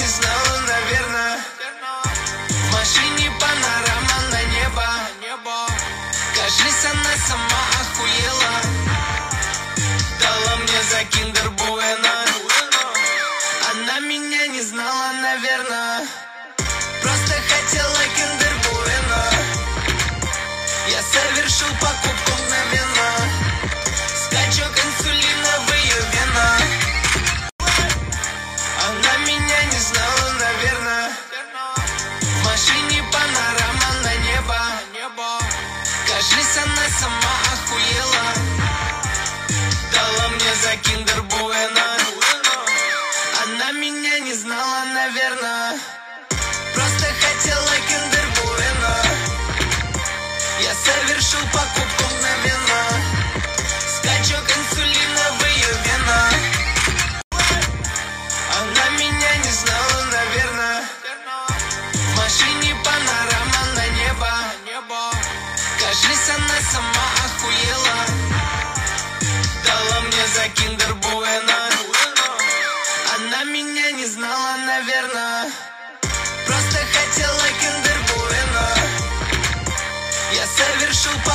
не знала, наверное. В машине панорама на небо. Кажись, она сама охуела. Дала мне за киндер Буэна. Она меня не знала, наверное. Просто хотела киндер Буэна. Я совершил покупку мгновенно. Скачок инсулина в ее венах. Она меня не знала, наверное. В машине панорама на небо. Кажись, она сама охуела. Дала мне за киндер Буэна. Она меня не знала, наверное. Просто хотела киндер Буэна. Я совершил покупку мгновенно. Скачок инсулина в ее венах. Она меня не знала, наверное. В машине панорама на небо. Кажись, она сама охуела. Дала мне за киндер Буэна. Она меня не знала, наверное. Просто хотела киндер Буэна. Я совершил